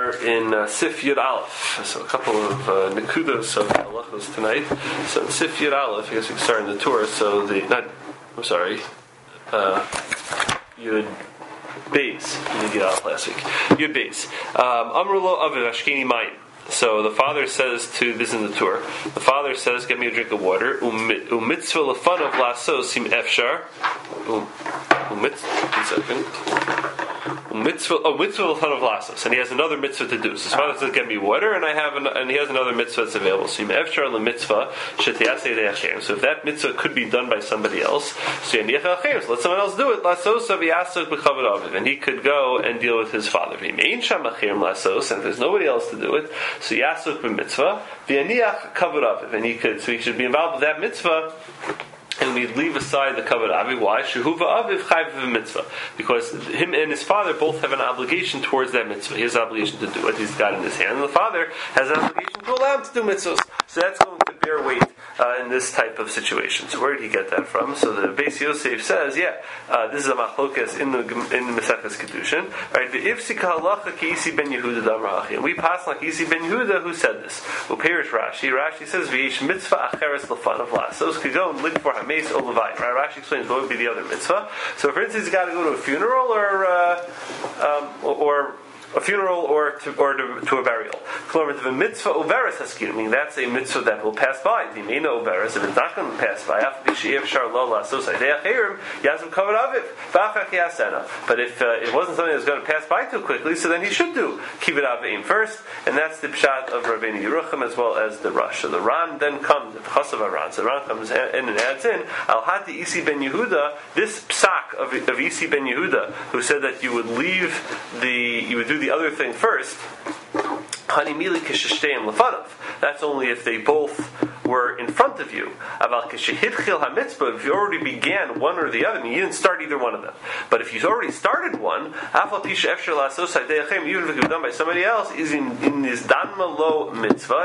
are in Sif Yud Aleph, so a couple of Nekudos of halachos tonight. So in Sif Yud Aleph, I guess we can start in the Torah. So Yud Beis. We didn't get out last week. Yud Beis. Amrulo Aviv Ashkeni Mayim. So the father says to, this is in the Torah, the father says, get me a drink of water. Umitzvah lefanav lasos im efshar. Mitzvah of lasos, and he has another mitzvah to do. So his father says, "Get me water," and he has another mitzvah that's available. So So if that mitzvah could be done by somebody else, so let someone else do it. And he could go and deal with his father. And if there's nobody else to do it, so yasuk b'mitzvah and he could. So he should be involved with that mitzvah. And we leave aside the kavod avi. Why? Shehuva aviv chayv mitzvah. Because him and his father both have an obligation towards that mitzvah. He has an obligation to do it. He's got it in his hand. And the father has an obligation to allow him to do mitzvahs. So that's going to bear weight in this type of situation. So where did he get that from? So the Beis Yosef says, this is a machlokas in the Maseches Kedushin. Right? The ifsika halacha ki Isi ben Yehuda damrachi. And we pass like Isi ben Yehuda who said this. Uperish Rashi. Rashi says v'yesh mitzvah acheres lefanav lasos could go and look for hameis or levite. Right? Rashi explains what would be the other mitzvah. So for instance, he's got to go to a funeral or a funeral or to a burial. The mitzvah overis haskir, meaning that's a mitzvah that will pass by. The main overis, if it's not going to pass by, but if it wasn't something that was going to pass by too quickly, so then he should do kibbut avim first, and that's the pshat of Rabbeinu Yerucham as well as the Rosh. So the Ran then comes, the Chasav Ran. So the Ran comes in and adds in Al Hati Isi ben Yehuda, this psak of Isi ben Yehuda, who said that you would do the other thing first. That's only if they both were in front of you. If you already began one or the other, you didn't start either one of them. But if you already started one, even if it was done by somebody else, is in this danma lo mitzvah.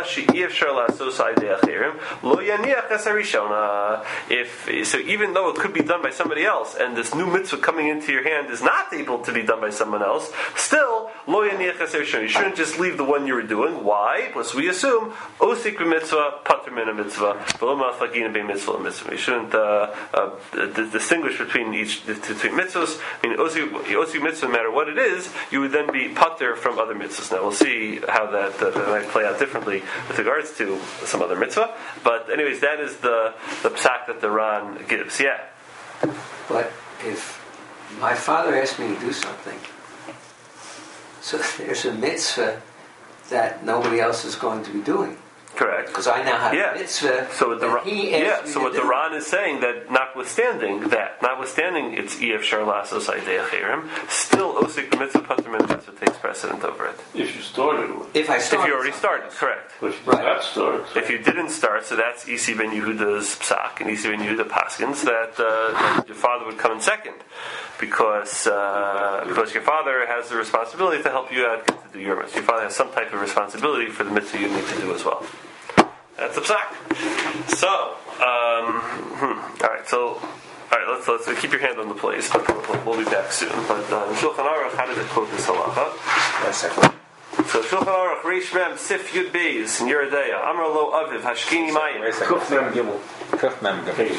So even though it could be done by somebody else, and this new mitzvah coming into your hand is not able to be done by someone else, still lo yaniach chaser rishona. You shouldn't just leave the one you were doing. Why? Because we assume osik b'mitzvah pater min mitzvah. You shouldn't distinguish between mitzvahs. I mean, osik mitzvah, no matter what it is, you would then be pater from other mitzvahs. Now we'll see how that might play out differently with regards to some other mitzvah. But anyways, that is the psak that the Ran gives. Yeah. But if my father asked me to do something, so there's a mitzvah that nobody else is going to be doing. Correct. Because I now have a mitzvah. So what the Ran is saying that notwithstanding it's EF Sharlasos Aideachirim, still Osik mitzvah Pater min mitzvah takes precedent over it. If you started one. If you already started, correct. But if you did not start. If you didn't start, so that's Isi ben Yehuda's psak and Isi ben Yehuda paskins that your father would come in second. Because your father has the responsibility to help you out to do your mitzvah. Your father has some type of responsibility for the mitzvah you need to do as well. That's the psak. So, let's keep your hand on the place, but we'll be back soon. But Shulchan Aruch, how does it quote this halacha? So Shulchan Aruch, Reish Mem, Sif Yud Beis, in Yeridea, Amar Lo Aviv, Hashkini Mayim. Kuf Mem Gimel. Kuf Mem Gimel.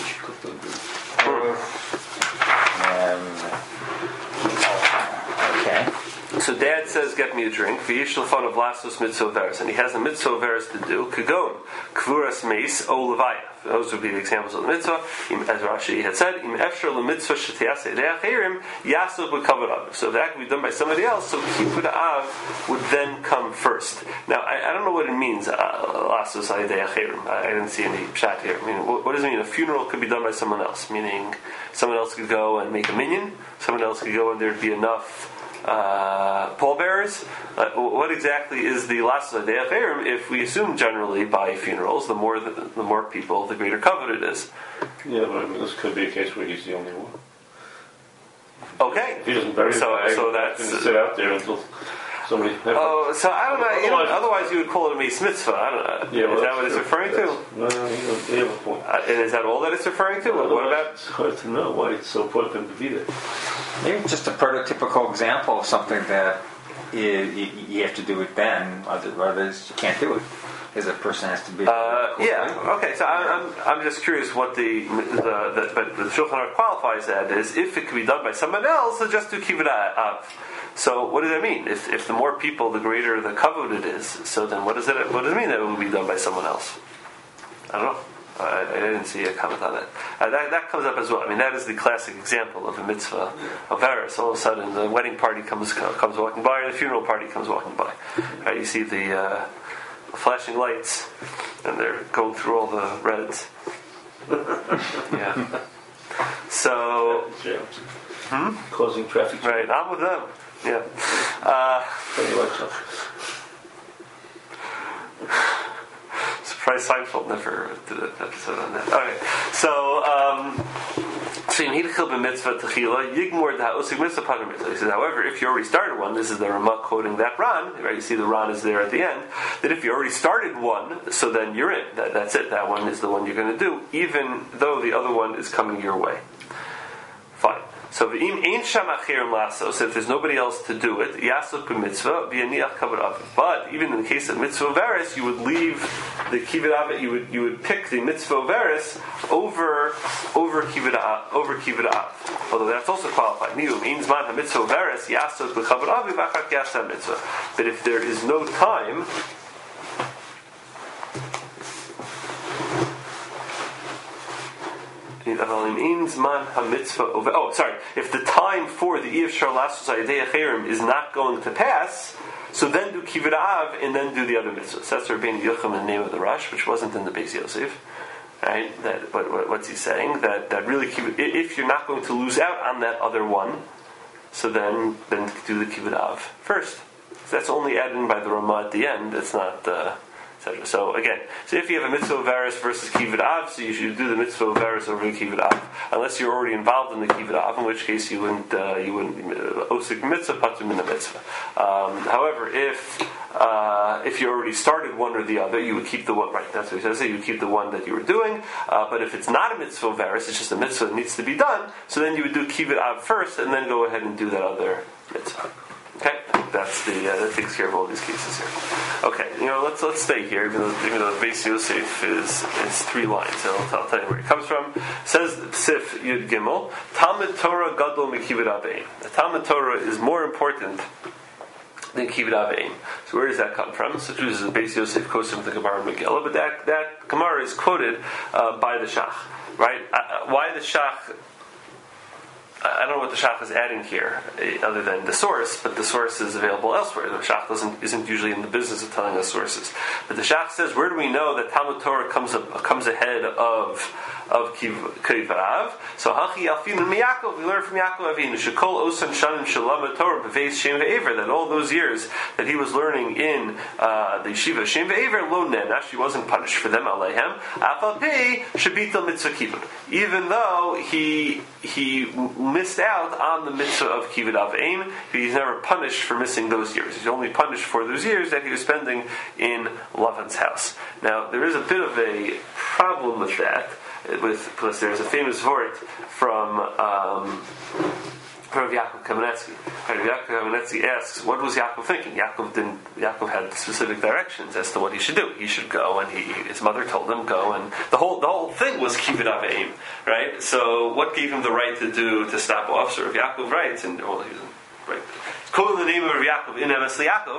Okay. So Dad says, "Get me a drink." V'yish l'fon of lasos mitzvah veres, and he has a mitzvah veres to do. Kagon kvuras meis o levaya. Those would be the examples of the mitzvah. As Rashi had said, "Im efshar l'mitzvah shetiyasei de'achirim yasuf b'kavod av." So if that could be done by somebody else, so kibbut av would then come first. Now I don't know what it means. Lasos de'achirim. I didn't see any pshat here. I mean, what does it mean? A funeral could be done by someone else, meaning someone else could go and make a minyan. Someone else could go and there'd be enough pallbearers. What exactly is the lasos de'achirim? If we assume generally by funerals, the more people, the greater kavod it is. Yeah, but I mean, this could be a case where he's the only one. Okay. He doesn't bury so that's going to sit out there until somebody. Oh, so I don't know. Otherwise, you would call it a meis mitzvah. I don't know. Yeah, is that what it's referring to? No, you have a point. And is that all that it's referring to? What about? It's hard to know why it's so important to be there. Maybe just a prototypical example of something that you have to do it then, otherwise you can't do it. Because a person has to be. Okay. So I'm just curious what but the Shulchan Aruch qualifies that is if it can be done by someone else, so just do kibbud av. So what does that mean? If the more people, the greater the kavod it is. So then what does it mean that it will be done by someone else? I don't know. I didn't see a comment on that. That comes up as well. I mean, that is the classic example of a mitzvah of eris. All of a sudden, the wedding party comes walking by, and the funeral party comes walking by. Right? You see the flashing lights, and they're going through all the reds. Yeah. So, causing traffic. Right, I'm with them. Yeah. Surprise Seinfeld never did an episode on that. Okay, so he says, however, if you already started one, this is the Ramah quoting that Ran, right? You see the Ran is there at the end, that if you already started one, so then you're in. That's it. That one is the one you're going to do, even though the other one is coming your way. Fine. So if there's nobody else to do it, but even in the case of mitzvah veris, you would leave the kibbud av. You would pick the mitzvah veris over kibbud av. Although that's also qualified. But if there is no time. If the time for the Iyaf Shar Lasos Ayadei Acherim is not going to pass, so then do Kibbud Av and then do the other mitzvahs. That's Rabbeinu Yocham in the name of the Rosh, which wasn't in the Beis Yosef. Right? What's he saying? That really, if you're not going to lose out on that other one, so then do the Kibbud Av first. So that's only added in by the Ramah at the end. It's not. So again, if you have a mitzvah veris versus kibbud av, so you should do the mitzvah veris over the kibbud av, unless you're already involved in the kibbud av, in which case you wouldn't osik mitzvah patur min mitzvah. However, if you already started one or the other, you would keep the one. Right, that's what he says. You would keep the one that you were doing. But if it's not a mitzvah veris, it's just a mitzvah that needs to be done. So then you would do kibbud av first, and then go ahead and do that other mitzvah. Okay, that takes care of all these cases here. Okay, let's stay here, even though the Beis Yosef is 3 lines. So I'll tell you where it comes from. It says Sif Yud Gimel, Talmud Torah Gadol Mikibud Aveim. The Talmud Torah is more important than Kibbud Aveim. So where does that come from? So this is the Beis Yosef quotes from the Gemara in Megillah, but that Gemara is quoted by the Shach, right? Why the Shach? I don't know what the Shach is adding here, other than the source, but the source is available elsewhere. The Shach isn't usually in the business of telling us sources. But the Shach says, where do we know that Talmud Torah comes ahead of Kibbud Av? So Hachi Alfinu Miyakov, we learn from Yaakov Avinu, Shekol Osan Shanim Shalama Torah B'Veis Shem Ve'ever, that all those years that he was learning in the yeshiva Shem Ve'ever Lo Nenash, he wasn't punished for them, Aleihem, Afal Pei Shabital Mitzvah Kibbud. Even though he missed out on the mitzvah of Kibbud Aveim, he's never punished for missing those years. He's only punished for those years that he was spending in Lavan's house. Now, there is a bit of a problem with that, plus there's a famous vort from Yaakov Kamenetsky. Yaakov Kamenetsky asks, what was Yaakov thinking? Yaakov had specific directions as to what he should do. He should go, and his mother told him go, and the whole thing was Kibbud Aveim, right? So what gave him the right to stop off? So Rav Yaakov writes, and he was right. Quoting the name of Rav Yaakov in Emes Yaakov,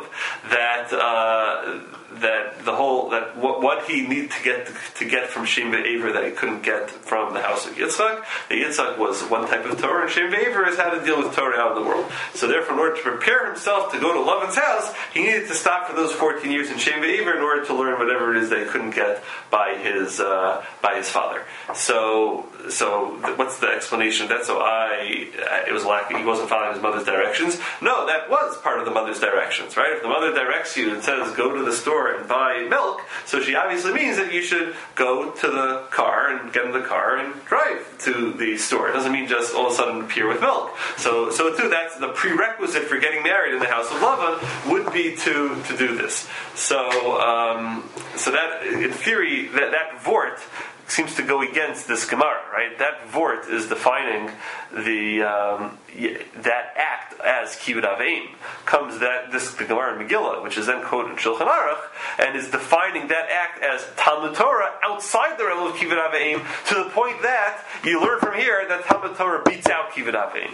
what he needed to get from Shem Ve'ever that he couldn't get from the house of Yitzchak. The Yitzchak was one type of Torah, and Shem Ve'ever is how to deal with Torah out in the world. So therefore, in order to prepare himself to go to Lavan's house, he needed to stop for those 14 years in Shem Ve'ever in order to learn whatever it is that he couldn't get by his father. So what's the explanation of that? So it was lacking. He wasn't following his mother's directions. No, that was part of the mother's directions, right? If the mother directs you and says, go to the store and buy milk, so she obviously means that you should go to the car and get in the car and drive to the store. It doesn't mean just all of a sudden appear with milk. So too, that's the prerequisite for getting married in the house of Lavan would be to do this. So that, in theory, that vort seems to go against this Gemara, right? That vort is defining that act as Kibbud Aveim. Comes the Gemara in Megillah, which is then quoted in Shulchan Aruch, and is defining that act as Talmud Torah outside the realm of Kibbud Aveim, to the point that you learn from here that Talmud Torah beats out Kibbud Aveim.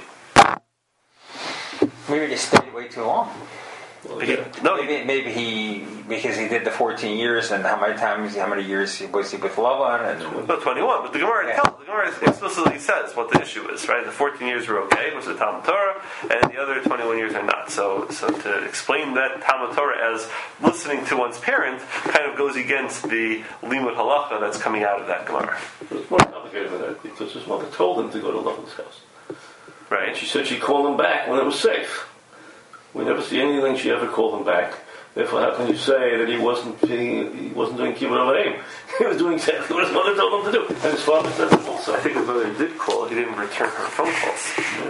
Maybe they stayed way too long. Maybe because he did the 14 years, and how many years was he with Lavan? And 21. But the Gemara explicitly says what the issue is, right? The 14 years were okay, which is the Talmud Torah, and the other 21 years are not. So to explain that Talmud Torah as listening to one's parent kind of goes against the limud halacha that's coming out of that Gemara. It's more complicated than that, because his mother told him to go to Lavan's house. Right. And she said she'd call him back when it was safe. We never see anything she ever called him back. Therefore, how can you say that he wasn't doing Kibbud Aveim? He was doing exactly what his mother told him to do. And his father said that also. I think his mother did call. He didn't return her phone calls.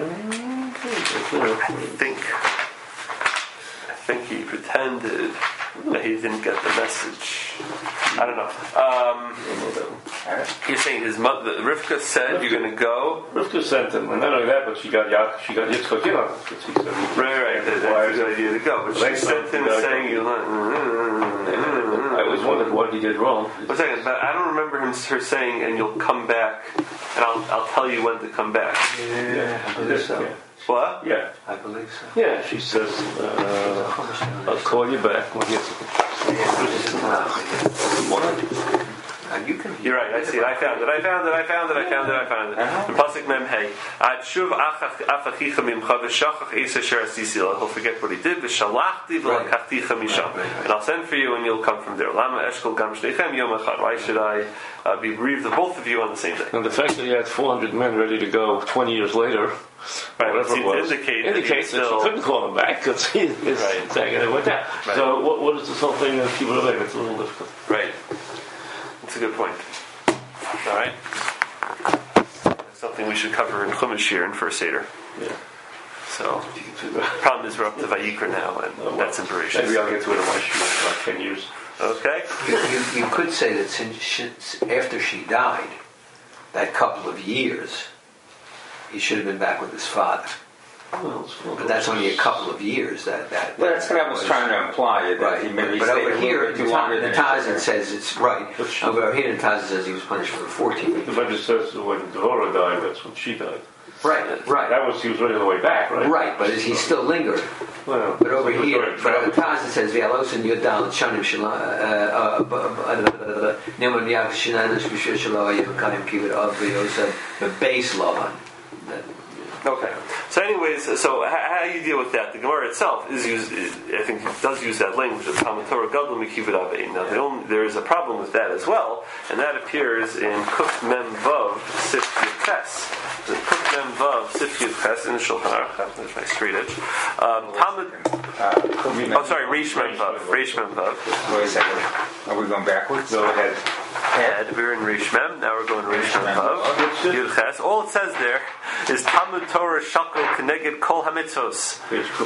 I think he pretended that he didn't get the message. I don't know. You're saying his mother, Rivka said, you're going to go? Rivka sent him, and not only that, but she got Yitzchak in on it. Right. That's a good idea to go. But she sent him saying, I always wondered what he did wrong. One second, but I don't remember her saying, and you'll come back, and I'll tell you when to come back. Yeah, I believe so. Yeah. What? Yeah. I believe so. Yeah, she says, I'll call you back when You're right, I see it. I found it. The Pasuk Mem Hey. Shuv achachicha mimcha v'shachach eis asher asisi. He'll forget what he did. V'shalachti v'lakachticha misham. And I'll send for you, and you'll come from there. Lama eshkol gam shneichem yom echad. Why should I be bereaved of both of you on the same day? And the fact that he had 400 men ready to go 20 years later, whatever it was, indicates that she couldn't call him back because he is saying it went down. Right. So what is this whole thing of Kibbud Aveim? It's a little difficult. Right. That's a good point. All right. That's something we should cover in Chumash here in First Seder. Yeah. So, the problem is we're up to Vayikra now, and that's in Bereshit. Maybe I'll get to it in my shoe in about 10 years. Okay. You could say that since after she died, that couple of years, he should have been back with his father. Well, But that's only a couple of years. That's what I was trying to imply. That right. He maybe but over here, the Taz says it's right. Over here, the Taz says he was punished for 14 years. The Bible says when Devorah died, that's when she died. Right. He was ready on the way back, right? Right, but he still lingered. Well, but over here, but the Taz says V'alosin Yodal Shanim Shalom Newman Yav Shinanas B'Shir Shalom Yevakayim Kibbud Aviyosef the base Lavan. Okay. So anyways, so how do you deal with that? The Gemara itself I think it does use that language of Talmud Torah Gadol Mikibbud Aveim. Now there is a problem with that as well, and that appears in Kuf Mem Vav Sif Yutes. The Kuf Mem Vav Sif Yutes in the Shulchan Aruch. That's my straight edge. Reish Mem Vav. Wait a second. Are we going backwards? Go ahead. We're in Reish Mem. Now we're going Reish Mem Vav. Yud Ches. All it says there is Talmud Torah Shakol Keneged Kol HaMitzvos.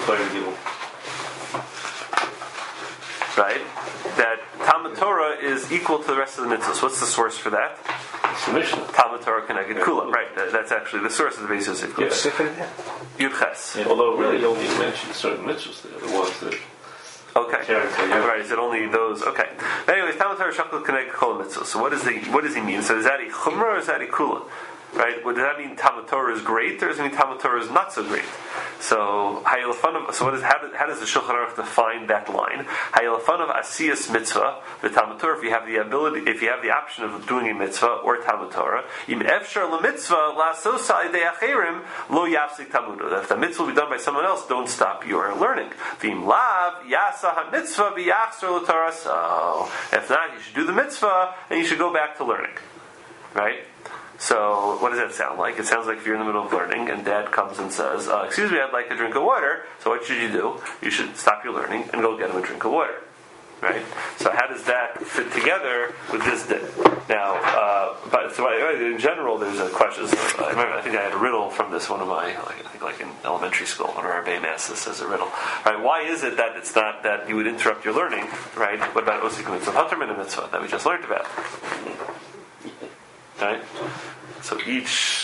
Right? That Talmud Torah is equal to the rest of the mitzvahs. What's the source for that? It's the Mishnah. Talmud Torah Keneged Kula. Right. That's actually the source of the basis of Kula. Yud Ches. Although really only mentioned certain mitzvahs there. The ones that... Okay. Right. Is it only those? Okay. Anyways, Talmud Torah Shakol Keneged Kol HaMitzvos. So what does he mean? So is that a Chumrah or is that a Kula? Right? Does that mean Talmud Torah is great, or does it mean Talmud Torah is not so great? So, how does the Shulchan Aruch define that line? Hayalafan of Asiyas Mitzvah, the Talmud Torah, if you have the option of doing a mitzvah or Talmud Torah, Im Efshar LaMitzvah La'asosa Idei Acherim Lo Yafsik Talmudo. If the mitzvah will be done by someone else, don't stop your learning. V'im Lav Yasa HaMitzvah V'Yachzor L'Torah. So, if not, you should do the mitzvah and you should go back to learning. Right? So, what does that sound like? It sounds like if you're in the middle of learning and Dad comes and says, excuse me, I'd like a drink of water. So what should you do? You should stop your learning and go get him a drink of water. Right? So how does that fit together with this din? Now, in general, there's a question. I think I had a riddle from this one of my, like in elementary school, one of our Bay Masses says a riddle. Right? Why is it that it's not that you would interrupt your learning? Right? What about Osik Mitzvah Haterman Mitzvah that we just learned about? right? So he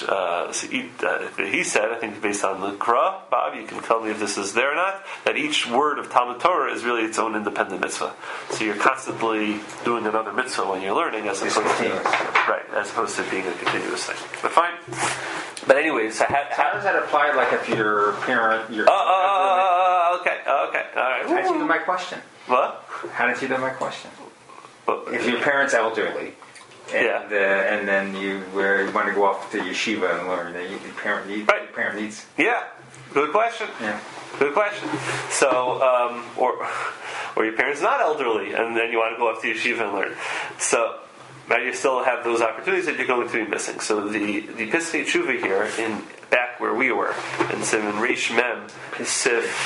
said, I think based on the Gra, Bob, you can tell me if this is there or not, that each word of Talmud Torah is really its own independent mitzvah. So you're constantly doing another mitzvah when you're learning, as opposed to being a continuous thing. But fine. But anyway, so how does that apply? Like if your parent, okay, all right. How did you do my question? What? How did you do my question? Well, if your parent's elderly, and then you want to go off to yeshiva and learn, then your parent needs. Yeah, good question. Yeah, good question. So, or your parent's not elderly, and then you want to go off to yeshiva and learn. So. Now you still have those opportunities that you're going to be missing. So the Piskei Tshuva here, in back where we were, in Simon Reish Mem, Sif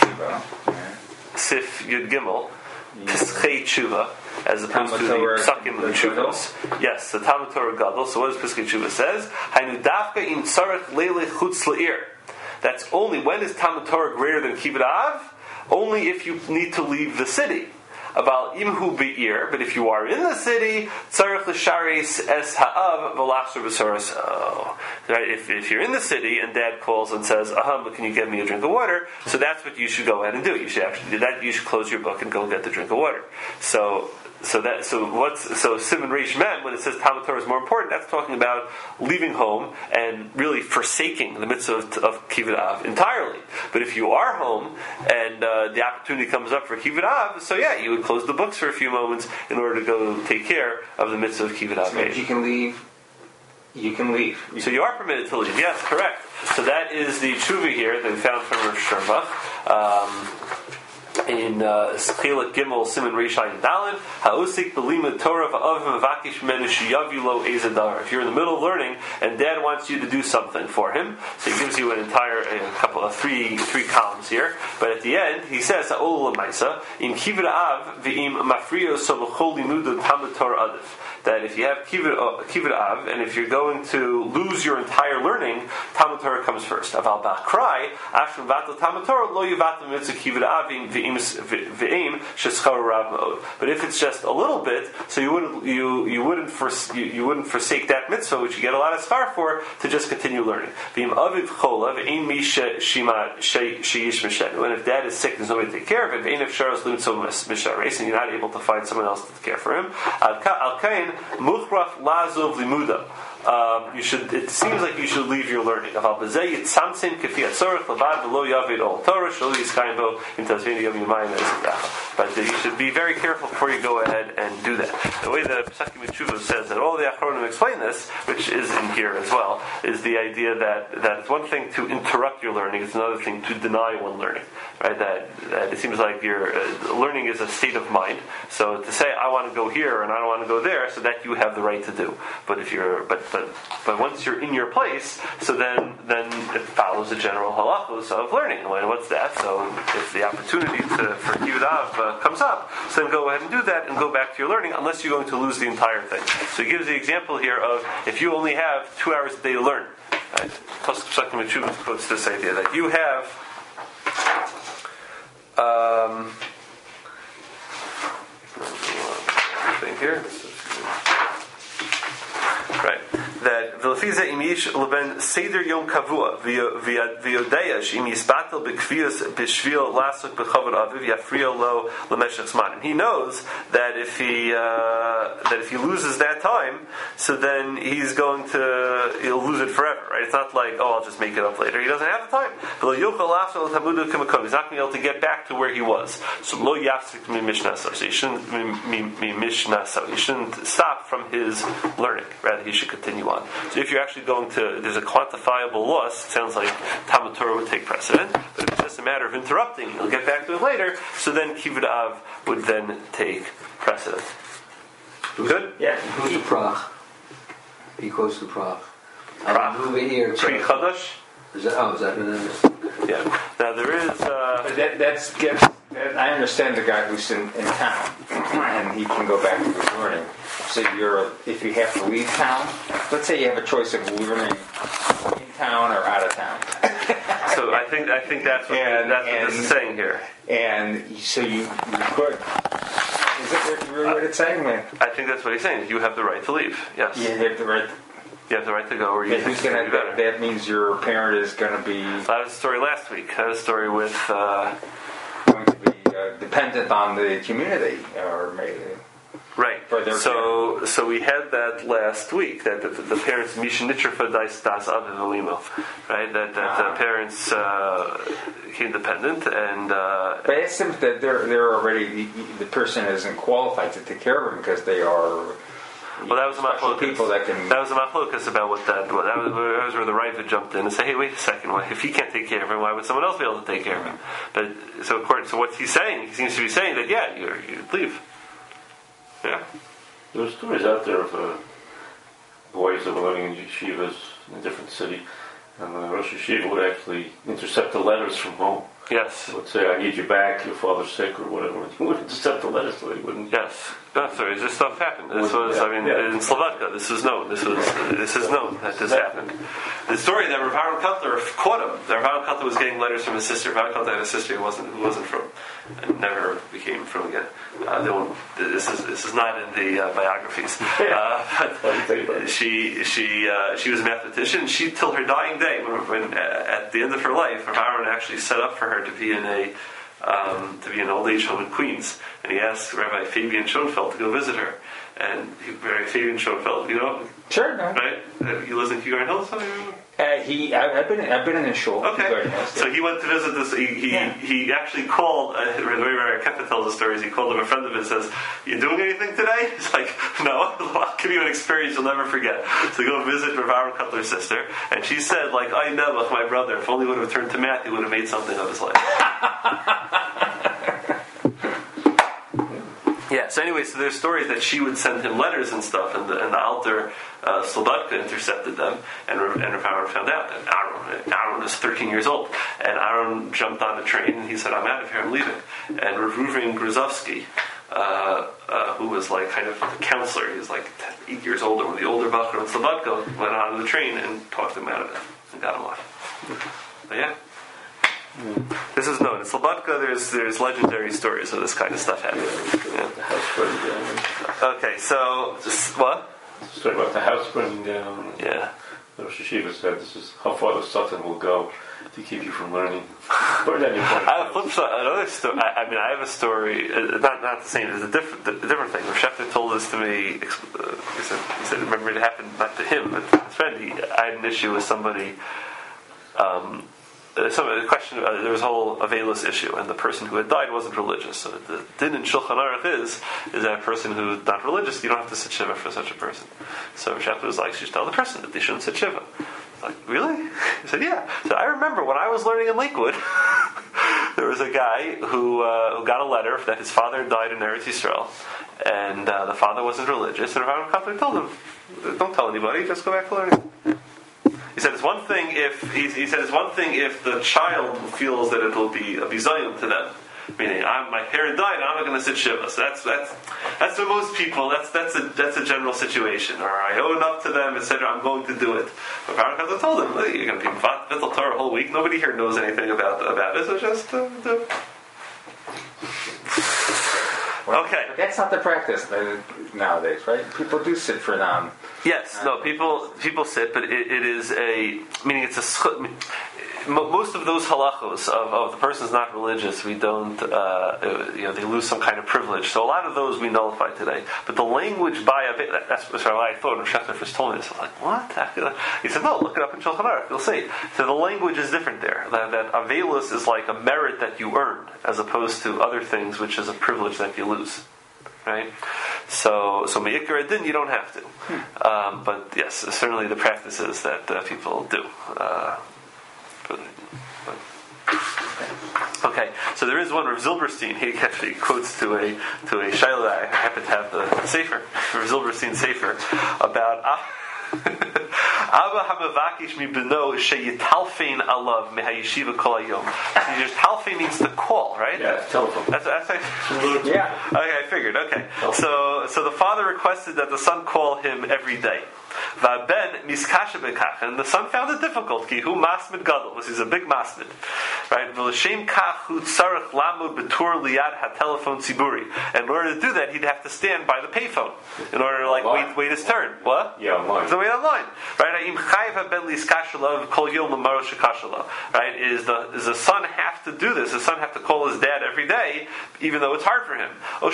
Yud Gimel, Piskei Tshuva, as opposed to the Psakim Tshuvos. Yes, the Talmud Torah Gadol. So what does Piskei Tshuva says? Hainu dafka im tzarech leile chutz le'ir. That's only when is Talmud Torah greater than Kibbud Av? Only if you need to leave the city. About imhu be'ir, but if you are in the city, tzarech l'sharis es ha'av v'lachzer b'soros. Right? If you're in the city and Dad calls and says, "Aham, can you get me a drink of water?" So that's what you should go ahead and do. You should actually do that. You should close your book and go get the drink of water. So Simon Reish Mem, when it says Talmud Torah is more important, that's talking about leaving home and really forsaking the mitzvah of Kibbud Av entirely. But if you are home and the opportunity comes up for Kibbud Av, so yeah, you would close the books for a few moments in order to go take care of the mitzvah of Kibbud Av. So if you can leave. You can leave. So you are permitted to leave. Yes, correct. So that is the tshuva here that we found from Rosh Hashanah. In Chelik Gimel Simon Reishayin Dalin Haosik Belimud Torah V'Av Mevakish Menu Shiyavi Lo Ezadar. If you're in the middle of learning and Dad wants you to do something for him, so he gives you an entire couple of three columns here. But at the end he says Ha'ol L'Maisa in Kibbud Av V'Im Mafriyo Sobachol Limudu Talmud Torah Adif. That if you have Kibbud Av and if you're going to lose your entire learning, Talmud Torah comes first. Aval Ba'Krai Ashram Vatal Talmud Torah Lo Yuvatal Mitzvah Kibbud Av V'Im Sheschar Rav Ma'od. But if it's just a little bit, so you wouldn't forsake that mitzvah, which you get a lot of schar for, to just continue learning. V'Im Aviv Chola V'Ein Mi Shema Sheyish Mishenu. And if Dad is sick, there's nobody to take care of it. V'Ein If Sharos Limtzo Mishareis, and you're not able to find someone else to care for him. Al Kain Muchraf Lazov Limuda. It seems like you should leave your learning. But you should be very careful before you go ahead and do that. The way the Psakim Tshuva says that all the Achronim explain this, which is in here as well, is the idea that it's one thing to interrupt your learning, it's another thing to deny one learning. Right? That it seems like your learning is a state of mind. So to say I want to go here and I don't want to go there, so that you have the right to do. But if you're but once you're in your place, so then it follows the general halachos of learning. And what's that? So if the opportunity for Kibbud Av comes up, so then go ahead and do that and go back to your learning, unless you're going to lose the entire thing. So he gives the example here of if you only have 2 hours a day to learn. Right? Psakim Tshuva quotes this idea that you have thing here. Right. That v'lefiza imish leben seder yom kavua v'yodeyash im yisbatel b'kvius b'shvil lasuk b'chavod aviv yafriya lo l'meshach zman. He knows that if he loses that time, so then he'll lose it forever. Right? It's not like I'll just make it up later. He doesn't have the time. He's not going to be able to get back to where he was. So lo yafsik mi mishnasa. So he shouldn't stop from his learning. Rather, he should continue on. So if you're actually there's a quantifiable loss, it sounds like Talmud Torah would take precedent, but if it's just a matter of interrupting, you'll get back to it later, so then Kibbud Av would then take precedent. Good? Yeah. Who's the Prach? He quotes the Prach. Over here. Pri Chadash? Is that what it is? Yeah. Now there is... I understand the guy who's in town, and he can go back to his learning. So if you have to leave town, let's say you have a choice of learning in town or out of town. So I think that's what this is saying here. And so you could. Is it really what it's saying, man? I think that's what he's saying. You have the right to leave. Yes. You have the right. You have the right to go, or you And who's gonna? That means your parent is going to be I had a story last week. I had a story with. going to be dependent on the community, or maybe. Right. For their So we had that last week, that the parents Mishnitra das Aviv Elimo, right? That the parents became dependent, and But it seems that they're already the person isn't qualified to take care of them because they are. well, that was a machlokas. People that can. That was a machlokas about what that was. That was where the Raiva jumped in and said, "Hey, wait a second. Why, if he can't take care of him, why would someone else be able to take care of him?" But so what's he saying? He seems to be saying that you leave. Yeah. There are stories out there of boys that were living in yeshivas in a different city, and the Rosh Yeshiva would actually intercept the letters from home. Yes. He would say, "I need you back. Your father's sick," or whatever. He would intercept the letters so he wouldn't. Yes. No, sorry, this stuff happened. This was, in Slovakia, this was known. This is known that this happened. The story that Rav Aaron Kotler caught him. Rav Aaron Kotler was getting letters from his sister. Rav Aaron Kotler had a sister who wasn't from, and never became from again. This is not in the biographies. But she was a mathematician. She, till her dying day, when at the end of her life, Rav Aaron actually set up for her to be in an old age home in Queens, and he asked Rabbi Fabian Schoenfeld to go visit her. And Rabbi Fabian Schoenfeld, Sure, no. right? He lives in Kew Garden Hills. I've been in his shul. Okay, so he went to visit this. He actually called. Rabbi Kepha tells the stories. He called him a friend of his. Says, "You doing anything today?" He's like, "No, I'll give you an experience you'll never forget." So go visit Rav Aaron Kotler's sister, and she said, "Like I never, my brother. If only would have turned to math, he would have made something of his life." Yeah. So anyway, so there's stories that she would send him letters and stuff, and the Alter Slobodka intercepted them, and Rav Aaron found out that Aaron is 13 years old, and Aaron jumped on a train and he said, "I'm out of here, I'm leaving." And Rav Reuven Grozovsky, who was like kind of the counselor, he was like 8 years older, one of the older Bachar and Slobodka, went on the train and talked him out of it and got him off. But yeah. This is known. In Slobodka, there's legendary stories of this kind of stuff happening. Yeah. The house burning down. Okay, so what? The story about the house burning down. Yeah. The Rosh Yeshiva said, "This is how far the Satan will go to keep you from learning." Burn down your I have a flip side. Another story. I have a story. Not the same. It's a different thing. Rav Schechter told this to me. He said, remember, it happened not to him, but to his friend. I had an issue with somebody. The question, there was a whole Avelis issue, and the person who had died wasn't religious. So the din in Shulchan Aruch is that a person who's not religious, you don't have to sit shiva for such a person. So Shepard was like, you should tell the person that they shouldn't sit shiva. Like, really? He said, yeah. So I remember when I was learning in Lakewood, there was a guy who got a letter that his father died in Eretz Yisrael, and the father wasn't religious, and Rav Aaron told him, don't tell anybody, just go back to learning. He said it's one thing if the child feels that it will be a bizayon to them, meaning my parent died, I'm not going to sit shiva. So that's for most people. That's a general situation. Or I own up to them, etc. I'm going to do it. But Baruch told him, you're going to be Vital Torah a whole week. Nobody here knows anything about it. So just do. Okay. But that's not the practice nowadays, right? People do sit for non. Yes, no, people sit, but it is meaning it's a most of those halachos of the person's not religious, we don't, they lose some kind of privilege. So a lot of those we nullify today. But the language by that's why I thought when Schechter first told me this. I was like, what? He said, no, look it up in Shulchan Aruch. You'll see. So the language is different there. That Avelis is like a merit that you earn, as opposed to other things, which is a privilege that you lose. Right? So me'ikar adin, you don't have to. But yes, certainly the practice is that people do. Okay, so there is one Rav Zilberstein. He actually quotes to a shaila. I happen to have the sefer, Rav Zilberstein sefer, about Abba hamavakish mi beno sheyitalfein alav mehayeshiva kol hayom. Talfein means to call, right? Yeah, telephone. That's Yeah. Okay, I figured. Okay, so the father requested that the son call him every day. Va'ben miskasha bekach, and the son found it difficult. Ki hu masmid gadol, because he's a big masmid. right? V'l'shem kach hu tzarech lamud b'tur liyad ha-telephone tziburi. And in order to do that, he'd have to stand by the payphone in order to wait his turn. What? Yeah, online. So wait online, right? Ha'im chayiv haben liskashalav kol yom l'maro shekashalav. Right? Is the son have to do this? The son have to call his dad every day, even though it's hard for him. Or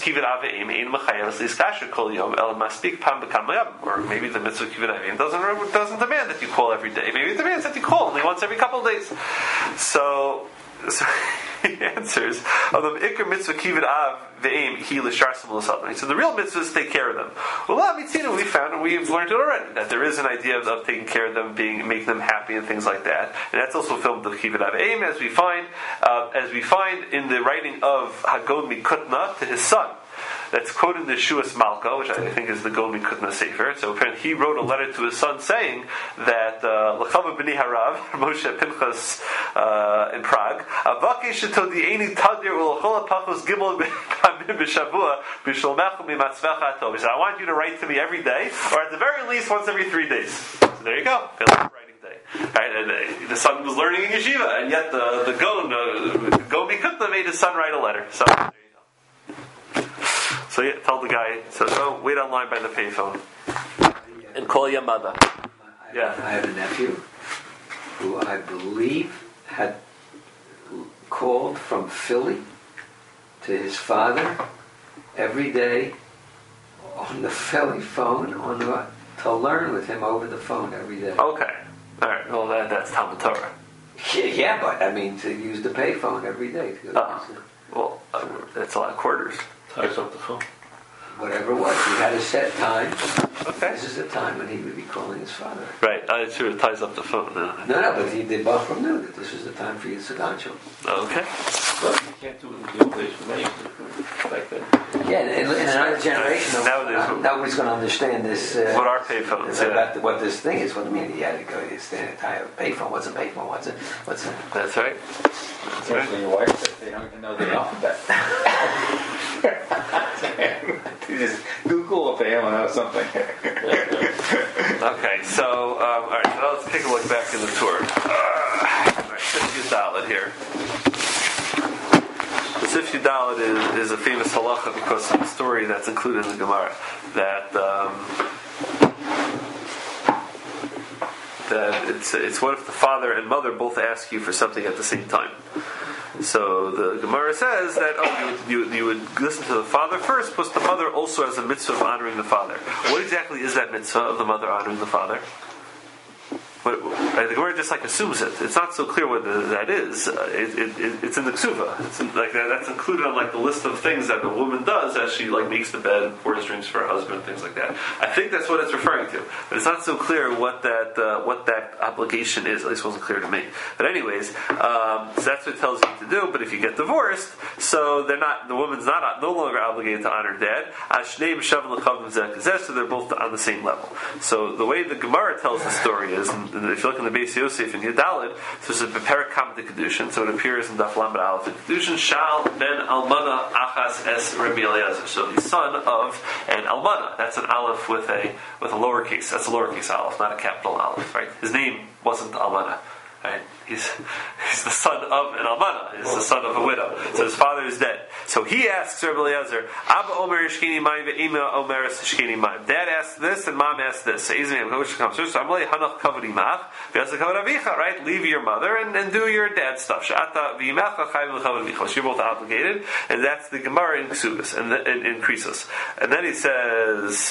maybe the mitzvah kibbut avim doesn't demand that you call every day. Maybe it demands that you call only once every couple of days. So he answers, "Ikar mitzvah kibbut av ve'im he l'sharsam l'saltam." So the real mitzvah is to take care of them. Well, we found and we've learned it already that there is an idea of taking care of them, making them happy and things like that, and that's also filmed the kibbut av ve'im as we find in the writing of Hagon Mikutna to his son. That's quoted in the Shuas Malka, which I think is the Gon Mikutna Sefer. So apparently he wrote a letter to his son saying that L'chava b'ni harav Moshe Pinchas in Prague Avakesh todi'eni tadir u'l'chol ha'pachos gimel pamim b'shavua b'sholmechu mimatzvecha atov. He said, I want you to write to me every day, or at the very least once every 3 days. So there you go. Writing day. Right? And the son was learning in yeshiva, and yet the Gon Mikutna made his son write a letter. So. So yeah, tell the guy, wait online by the payphone. And call your mother. I have a nephew who I believe had called from Philly to his father every day on the Philly phone to learn with him over the phone every day. Okay. Alright, well that's Talmud Torah. Yeah, but I mean to use the payphone every day. Well, that's a lot of quarters. Ties up the phone. Whatever it was, he had a set time. Okay. This is the time when he would be calling his father. Right, it's true, it ties up the phone. No, but they both knew that this was the time for Yitzchak Anshel. Okay. Well, you can't do it in the old days for many back then. Yeah, in another generation, nobody's going to understand this. What are payphones? About what this thing is. What do you mean? He had to go stand and tie a payphone. What's a payphone? What's a? That's right. Especially your wife, they don't even know the alphabet. You just Google if they don't know something. Okay, so alright, so now let's take a look back in the tour. Alright, Sif Yudalad here. The Sif Yudalad is a famous halacha because of the story that's included in the Gemara. That it's what if the father and mother both ask you for something at the same time. So the Gemara says that you would listen to the father first, plus the mother also has a mitzvah of honoring the father. What exactly is that mitzvah of the mother honoring the father? The Gemara just assumes it. It's not so clear what that is. It's in the Ksuva. That's included on the list of things that a woman does as she makes the bed and pours drinks for her husband, things like that. I think that's what it's referring to, but it's not so clear what that obligation is. At least it wasn't clear to me. But anyways, so that's what it tells you to do. But if you get divorced, so the woman's no longer obligated to honor dad. So they're both on the same level. So the way the Gemara tells the story is. If you look in the Beis Yosef in Yudalid, so there's a Beperakam de Kedushin, so it appears in Daf Lamed Aleph in Kedushin, Shal ben Almana Achas es Rabbi Eliezer. So the son of an Almana. That's an Aleph with a lowercase. That's a lowercase Aleph, not a capital Aleph, right? His name wasn't Almana. Right? He's the son of an almana. He's the son of a widow. So his father is dead. So he asks Rabbi Eliezer, Abba Omer Yishkini Mayim ve'Ima Omer Yishkini Mayim. Dad asks this and mom asks this. So I'm like Hanach Kavod Imach v'Yasa Kavod Avicha. Right? Leave your mother and do your dad stuff. Sha'ata v'Yimacha Chayv l'Kavod Avicha. You're both obligated, and that's the Gemara in Ksubis and in Krisos. And then he says,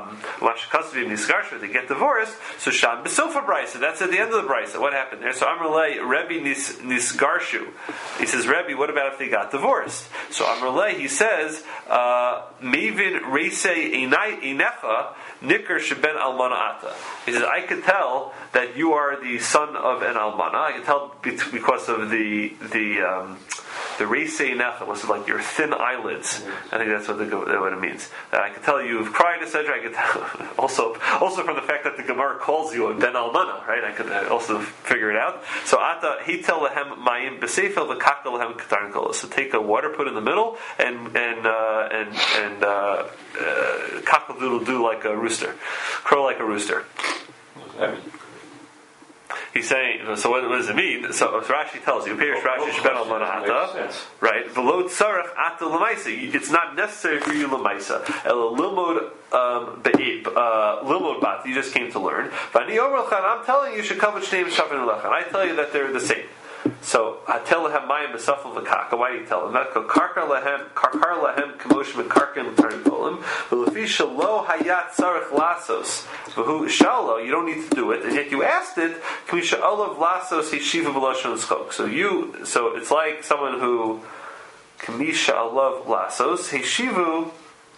they get divorced. So Sham B'Sofa Brisa. That's at the end of the Brisa. What happened there? So Amrulay Rebbe Nisgarshu. He says, Rebbe, what about if they got divorced? So Amrulay, he says, Mevin Reisei Einecha Nikr Sheben Almana Ata. He says, I could tell that you are the son of an Almana. I can tell because of the Reisei Einecha was your thin eyelids. I think that's what it means. I can tell you've cried, etc. I could tell also from the fact that the Gemara calls you a Ben Almana, right? I could also figure it out. So Ata Hitel Lehem Mayim B'Seifel V'Kaka Lehem Katarin Kolos. So take a water, put it in the middle, and cockle-doodle do like a rooster, crow like a rooster. What does that mean? He's saying, so what does it mean? So Rashi tells you, Rashi Sheben al Manahata, right? V'lo tzarech ata l'maisa. It's not necessary for you l'maisa. El lilmod be'ib, lilmod bat. You just came to learn. V'ani omer l'chan, I'm telling you, shekavod shnei m'shavin l'chan. I tell you that they're the same. So I tell lehem mayim b'safel v'kaka. Why do you tell them that? Karkar lehem kamosh mekarkin l'tarnikolim. V'lefi shalo hayat tzarech lasos. V'hu shalo. You don't need to do it, and yet you asked it. Kamisha olav lasos yeshiva b'loshon schok. So it's like someone who kamisha olav lasos yeshivu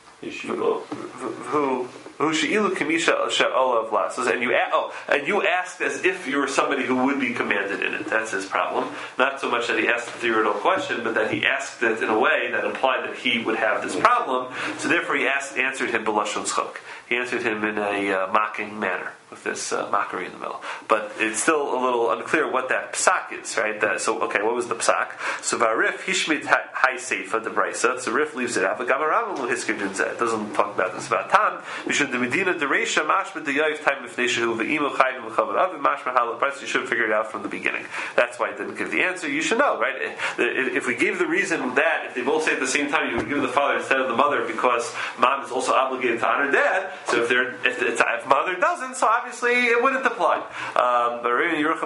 who she'ilu kamisha she'olav lasos, and you asked as if you were somebody who would be commanded in it. That's his problem. Not so much that he asked the theoretical question, but that he asked it in a way that implied that he would have this problem. So therefore, he answered him b'lashon schok. He answered him in a mocking manner, with this mockery in the middle. But it's still a little unclear what that psak is, right? What was the psak? So Varif Hishmit Hai Seifa the Brisa. So Rif leaves it out. But Gamaramu Hiskidun Zed doesn't talk about this about Tam. We should the Medina Deresha Mashma the Yav time of Neshahu Ve'imo Chayim V'Chavod Aviv Mashma Halal Price. You should figure it out from the beginning. That's why I didn't give the answer. You should know, right? If we gave the reason that if they both say at the same time, you would give the father instead of the mother because mom is also obligated to honor dad. So if mother doesn't, so obviously it wouldn't apply. But the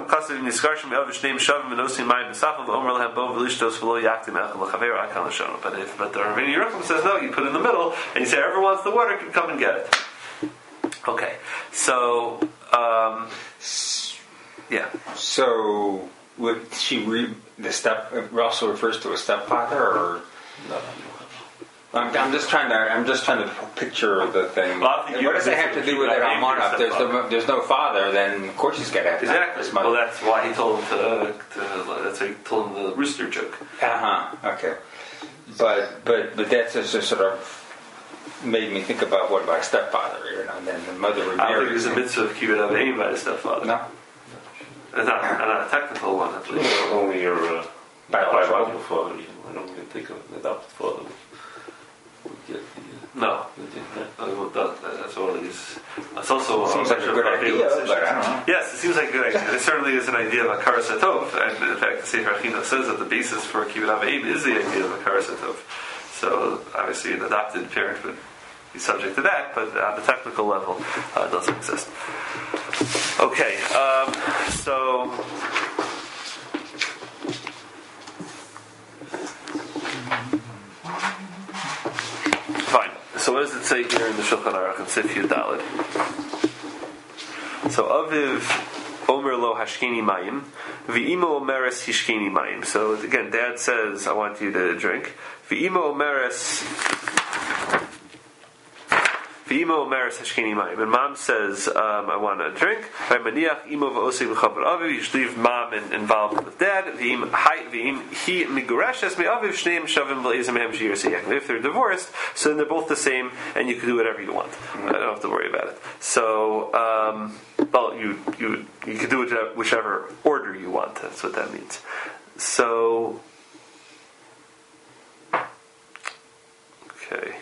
Ravini Yerucham says no, you put it in the middle and you say whoever wants the water can come and get it. Okay, so yeah. So would she read the step? Also refers to a stepfather, or no? I'm just trying to picture the thing. What does it have to do with it on one up? There's no father, then of course he's got to have exactly. Well, that's why he told him that's why he told him the rooster joke. Okay. But that's just sort of made me think about what about a stepfather, and then the mother remarried. I don't think there's a mitzvah of kibbut avim by a stepfather. No. It's not a technical one, at least. Only your biological father. I don't even think of an adopted father. No, that's one of these. It's also seems like a good idea, but I don't know. Yes, it seems like a good idea. It certainly is an idea of Akaras HaTov, and in fact, the Sefer Achina says that the basis for Kibbut Avim is the idea of Akaras HaTov. So obviously, an adopted parent would be subject to that, but on the technical level, it doesn't exist. Okay, so. Fine. So what does it say here in the Shulchan Aruch in Sif Yud Daled? So Aviv Omer Lo Hashkeni Mayim V'imo Omeres Hishkeni Mayim. So again, Dad says, I want you to drink. V'imo Omeres Hashkeni Mayim. And Mom says, I want to drink. V'maniach Imo V'osei V'chavar Aviv. You should leave Mom involved with Dad. V'im Hi Migureshes Me Aviv Shneim Shavim V'leizem Hem Shir Seyek. If they're divorced, so then they're both the same, and you can do whatever you want. I don't have to worry about it. So, well, you can do it whichever order you want. That's what that means. So, okay.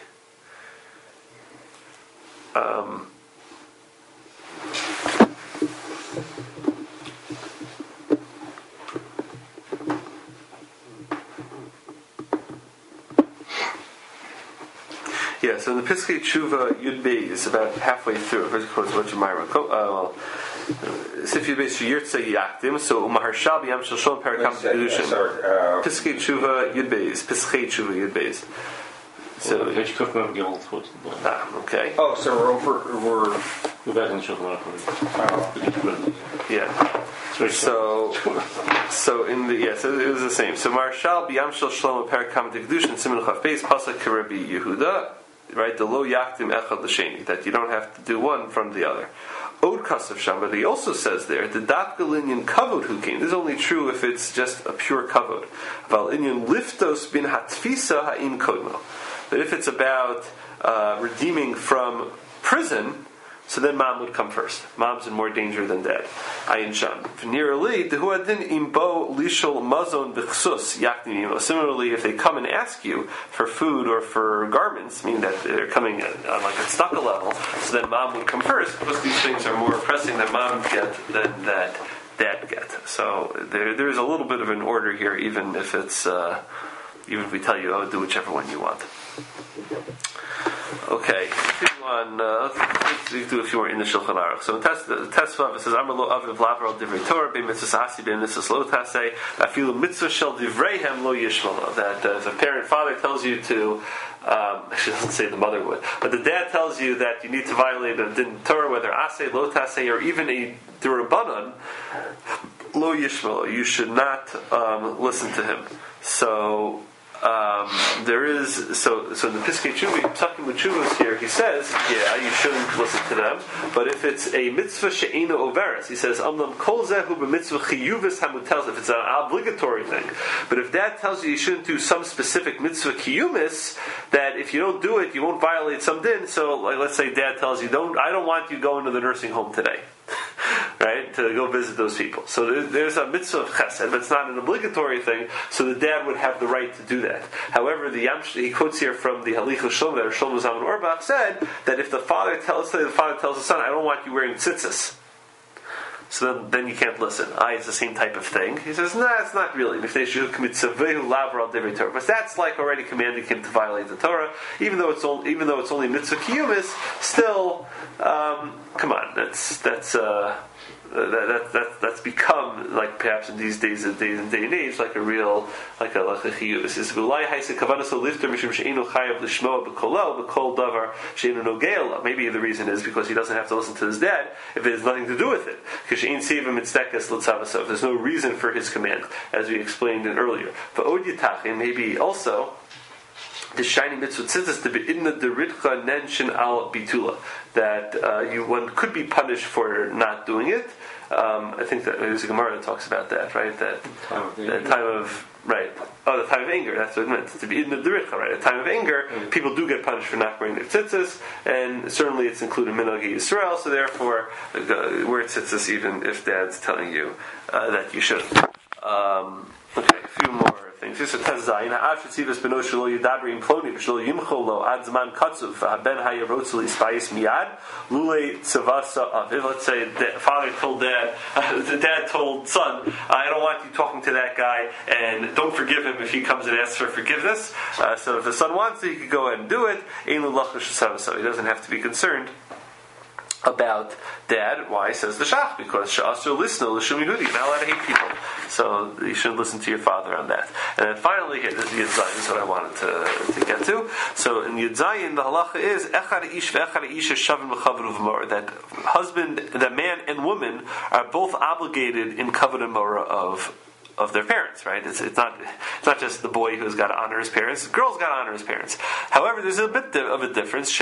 Yeah, so the Piskei Tshuva Yud Beis is about halfway through. First quotes what Jemira. Sif Yud Beis Yirtzeh Yakdim. So Maharshal B'Yam Shel Shalom Parakam Kedushin. Piskei Tshuva Yud Beis. Piskei Tshuva Yud Beis. So okay. Oh, so we're back in the Shulchan Aruch. Yeah. So in the so it was the same. So Marshal B'Yam Shel Shlomo Parakam Kedushin Siman Chaf Beis Pasuk K'Rabbi Yehuda. Right, the lo yaktim echad l'sheni, that you don't have to do one from the other. Od kasav sham, but he also says there the dat galinyan kavod who came. This is only true if it's just a pure kavod. Val inyan liftos bin hatfisa ha'im kodmo. But if it's about redeeming from prison, so then mom would come first. Mom's in more danger than dad. Ayin sham. Similarly, if they come and ask you for food or for garments, meaning that they're coming on like a stucca level, so then mom would come first, because these things are more pressing that mom get than that dad get. So there's a little bit of an order here, even if it's even if we tell you, do whichever one you want. Okay, continue on. Let's do a few more in the Shulchan Aruch. So in Tesvav it says, "Amar lo aviv lavar al divrei Torah b'mitzvahs asi b'mitzvahs lo taseh afilu mitzvah shel divreihem lo yishmala." That if a father tells you to, she doesn't say the mother would, but the dad tells you that you need to violate a din Torah, whether aseh, lo taseh, or even a d'Rabbanan, lo yishmala, you should not listen to him. So. There is so in the Piskei Tshuva, talking with Tshuvos here, he says, you shouldn't listen to them. But if it's a mitzvah she'ena overes, he says, amlam kol zehu b'mitzvah chiyuvis hamutel, if it's an obligatory thing. But if dad tells you shouldn't do some specific mitzvah kiyumis, that if you don't do it, you won't violate some din. So, like, let's say dad tells you, I don't want you going to the nursing home today. Right, to go visit those people. So there's a mitzvah of chesed, but it's not an obligatory thing. So the dad would have the right to do that. However, he quotes here from the Halichos Shlomo that Shlomo Zalman Auerbach said that if the father tells the son, "I don't want you wearing tzitzis," so then you can't listen. It's the same type of thing. He says, it's not really. But that's like already commanding him to violate the Torah, even though it's only mitzvah kiyumis. Still, come on, that's become, like, perhaps in these days and age, like a real, like a chiyuv. It says, maybe the reason is because he doesn't have to listen to his dad if it has nothing to do with it. Because there's no reason for his command, as we explained earlier. But maybe also the shiny mitzvah tzitzis to be in the deritcha nenshin al bitula, that one could be punished for not doing it. I think that there's a Gemara that talks about that, right? The time of anger. That's what it meant, to be in the deritcha, right? At the time of anger, people do get punished for not wearing their tzitzis, and certainly it's included minhagi Yisrael. So therefore, wear tzitzis even if dad's telling you that you should. Okay, a few more things. This is Tezayin. Ha'av shetzivas beno shelo yidabri imploni v'shelo yimcholo ad zman katzuv v'haben hayarotz li'spayis miyad lule tzavasa aviv. Let's say the father told dad, the dad told son, I don't want you talking to that guy, and don't forgive him if he comes and asks for forgiveness. So if the son wants it, he could go ahead and do it. Ein l'lachash tzavasa. He doesn't have to be concerned about dad. Why? Says the Shach, because Sha'asur Lisno L'Shum Yehudi, you're not allowed to hate people, so you shouldn't listen to your father on that. And then finally, here, this is Yud Zayin, this is what I wanted to get to. So in Yud Zayin, the halacha is Echad Ish ve'Echad Isha Shavim B'Chavod U'V'Morah, that man and woman are both obligated in Kavod and Morah of their parents, right? It's not just the boy who's got to honor his parents. The girl's got to honor his parents. However, there's a bit of a difference.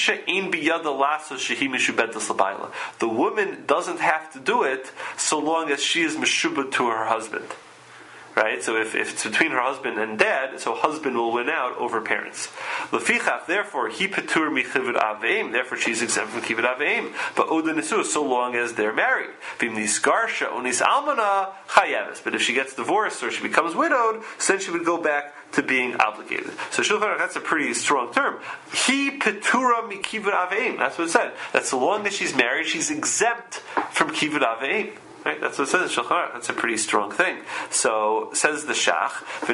The woman doesn't have to do it so long as she is meshubah to her husband. Right? So if it's between her husband and dad, so husband will win out over parents. Lefichach, therefore, he petur mi chivud aveim, therefore she's exempt from chivud aveim. But oda nesu, so long as they're married. Vim nisgarsha onis almana chayavis. But if she gets divorced or she becomes widowed, then she would go back to being obligated. So Shulchan Aruch, that's a pretty strong term. He petura mi kivud aveim. That's what it said. That so long as she's married, she's exempt from kivud aveim. Right? That's what it says in Shulchan Aruch. That's a pretty strong thing. So says the Shach, if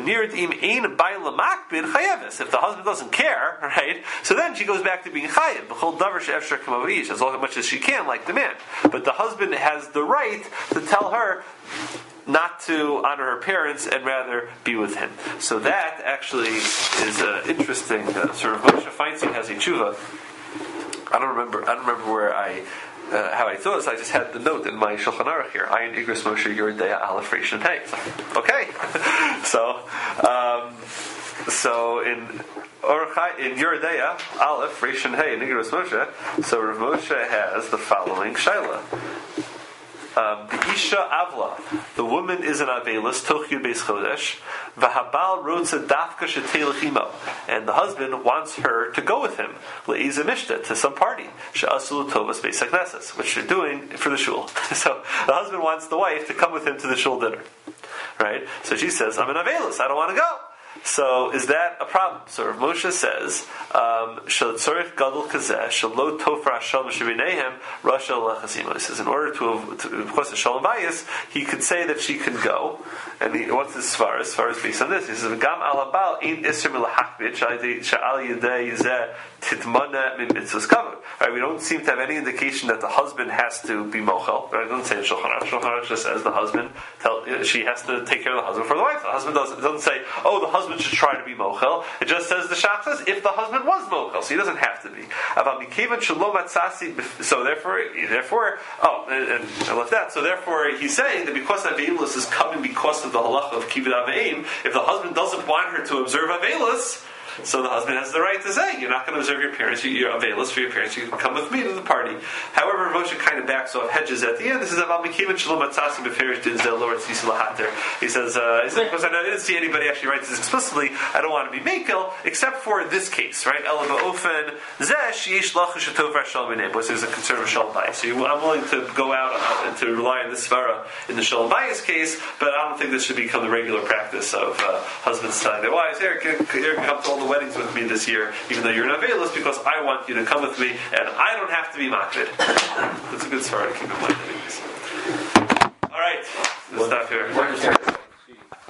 the husband doesn't care, right? So then she goes back to being chayav, as much as she can, like the man. But the husband has the right to tell her not to honor her parents and rather be with him. So that actually is interesting. Sort of Moshe Feinstein has a tshuva. I don't remember where how I thought this. I just had the note in my Shulchan Aruch here. Ayin Igros Moshe Yordeya Aleph Reish and Pei. Okay, so in Yordeya Aleph Reish and Pei in Igros Moshe, so Rav Moshe has the following shaila. Isha Avla, the woman is an Avelis, Toch Yud Beis Chodesh, V'habal Rotza Dafka Shetelech Imo, and the husband wants her to go with him, Le'iza Mishta, to some party, She'asul Tovas Beis HaKnesses, which they're doing for the shul. So the husband wants the wife to come with him to the shul dinner. Right? So she says, I'm an Avelis, I don't want to go. So is that a problem? So Rav Moshe says, "Shel tzorich gadol kazeh, shel lo tofra shalom shebinehem, rasha lechasimah." He says, in order to because of shalom bayis, he could say that she can go. And what's his svaras? Svaras based on this. He says, "Gam alabal ein isser milachbit she'al yedei zeh titmana min mitzvos kavod." Right? We don't seem to have any indication that the husband has to be mochel. Right? It doesn't say in Shulchan Aruch. Shulchan Aruch just says the husband she has to take care of the husband for the wife. The husband doesn't say, "Oh, the husband should try to be mochel." It just says the Shach says if the husband was mochel, so he doesn't have to be. So therefore, and I left that. So therefore, he's saying that because Avelus is coming because of the halacha of kibbud aveim, if the husband doesn't want her to observe Avelus, so the husband has the right to say, "You're not going to observe your parents. You're Avelus for your parents. You can come with me to the party." However, Moshe kind of backs off, hedges at the end. This is about Mekivin Shalom Atzasim Beferish Dinzel Lord Tzisi Lahater. He says, because I didn't see anybody actually write this explicitly, I don't want to be Mekel, except for this case, right? Elava Ofen Zeh Sheish Lachush Shatov Rashal B'nei, which is a concern of Shalom Bayis. So I'm willing to go out and to rely on this svara in the Shalom Bayis case, but I don't think this should become the regular practice of husbands telling their wives, "Here, come to all the weddings with me this year, even though you're an Avelus, because I want you to come with me, and I don't have to be makbid." That's a good story to keep in mind. All right, let's stop here.